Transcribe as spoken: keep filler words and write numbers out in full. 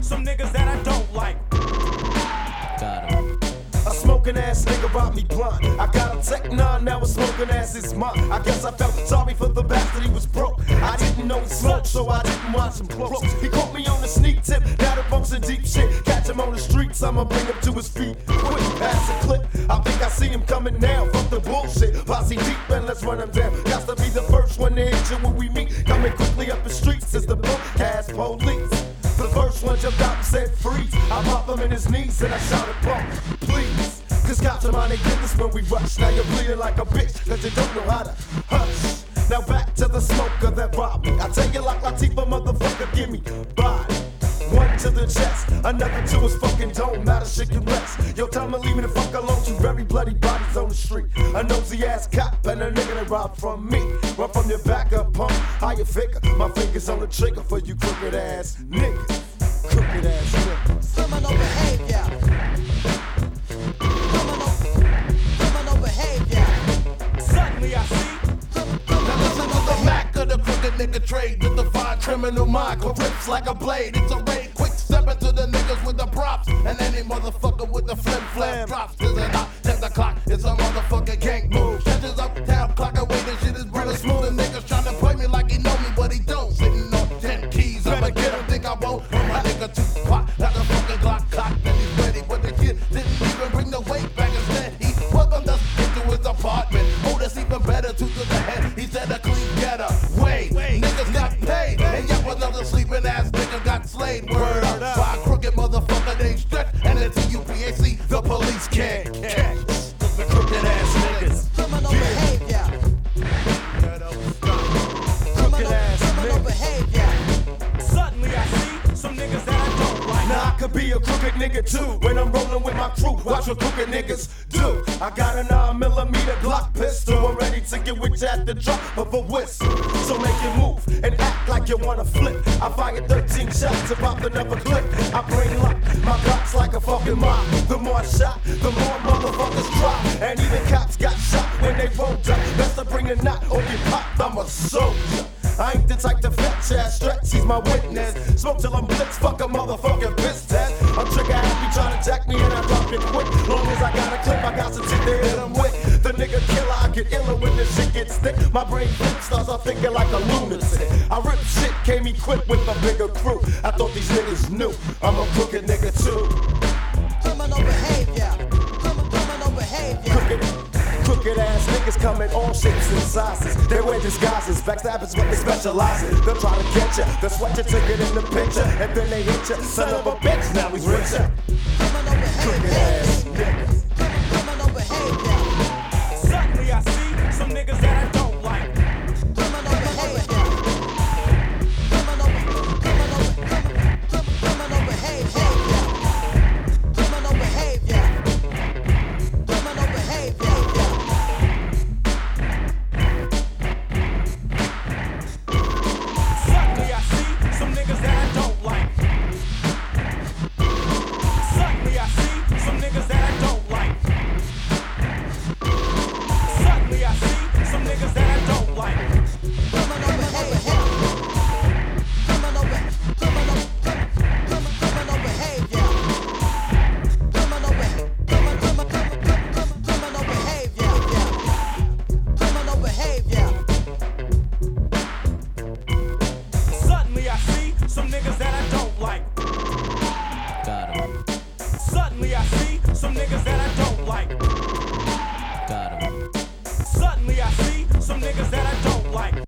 some niggas that I don't like. Got him. A smoking ass nigga robbed me blind. I got a Tech nine, now a smoking ass is mine. I guess I felt sorry for the bastard, he was broke. I didn't know he smoked, so I didn't watch him close. He caught me on the sneak tip, now the bump's in deep shit. Catch him on the streets, I'ma bring him to his feet. Quick, pass a clip, I think I see him coming now. Fuck the bullshit, posse deep and let's run him down. Got to be the first one to hit you when we meet. Coming quickly up the streets is the punk ass police. The first one jumped out and said freeze. I pop him in his knees and I shouted bump, please. Cause cops are mind, they get this when we rush. Now you're bleeding like a bitch, cause you don't know how to hush. Now back to the smoker that robbed me. I tell you like Latifah, motherfucker, give me body. One to the chest, another to his fucking dome. Now the shit can rest. Yo, tell me leave me the fuck alone. Two very bloody bodies on the street. A nosy ass cop and a nigga that robbed from me. Run from your back up, pump. How you figure? My fingers on the trigger for you crooked ass niggas. Crooked ass niggas. Criminal behavior. Criminal, criminal behavior. Suddenly I see Now listen to the Mac of the crooked nigga trade. To define criminal mind, rips like a blade. It's a raid, quick stepping to the niggas with the props. And any motherfucker with the flim flam drops. This is not ten o'clock, it's a motherfucking gang move. Catches up town, clock away, this shit is real smooth. The niggas trying to play me like he know me, but he don't. Sitting on ten keys, I'ma get him, think I won't. On my nigga two pop, like a fucking Glock cock. Then he's ready, but the kid didn't even bring the weight back. Instead, he welcomed us into his apartment. Oh, that's even better, two to the head. He said a clean getter. Wait, niggas got paid. And yet another sleeping ass nigga got slayed. Word up, by a crooked motherfucker named Stretch. And it's a U P A C, the police can't catch. The crooked ass niggas. Criminal behavior. Criminal, criminal behavior. Suddenly I see some niggas that I don't like. Now I could be a crooked nigga too. When I'm rolling with my crew, watch what crooked niggas do. I got a nine millimeter Glock pistol. I'm ready to get with you at the drop of a whistle. So make it move and act like you wanna flip. I fire thirteen shots to pop another clip. I bring luck, my Glock's like a fucking mob. The more I shot, the more motherfuckers drop. And even cops got shot when they rolled up. Best to bring a knot or get popped, I'm a soldier. I ain't the type to fetch ass stretch, he's my witness. Smoke till I'm blitz, fuck a motherfucking piss test. I'm trigger happy trying to attack me and I drop it quick. Long as I got a clip, I got some shit to hit him with. The nigga killer, I get iller when this shit gets thick. My brain flips, starts off thinking like a lunatic. I rip shit, came equipped with a bigger crew. I thought these niggas knew, I'm a crooked nigga too. Criminal behavior. Criminal, criminal behavior. Crooked. Crooked ass niggas come in all shapes and sizes. They wear disguises, backstabbers what they specialize in. They'll try to get ya, they'll sweat your ticket in the picture, and then they hit ya. Son of a bitch, now he's richer. Criminal Crooked behavior. ass niggas. Criminal behavior. Suddenly I see some niggas that I don't like. Criminal behavior. Criminal, criminal, criminal, criminal behavior. Criminal behavior. Criminal behavior. Suddenly I see some niggas that I don't like. Suddenly I see some niggas that I don't like. Suddenly I see some niggas that I don't like. Criminal behavior. Criminal, be- criminal, criminal, criminal behavior. Criminal, be- criminal, criminal, criminal, criminal behavior. Criminal behavior. Suddenly I see some niggas that I don't like. Got him. Suddenly I see some niggas that I don't like. Got him. Suddenly I see some niggas that I don't like.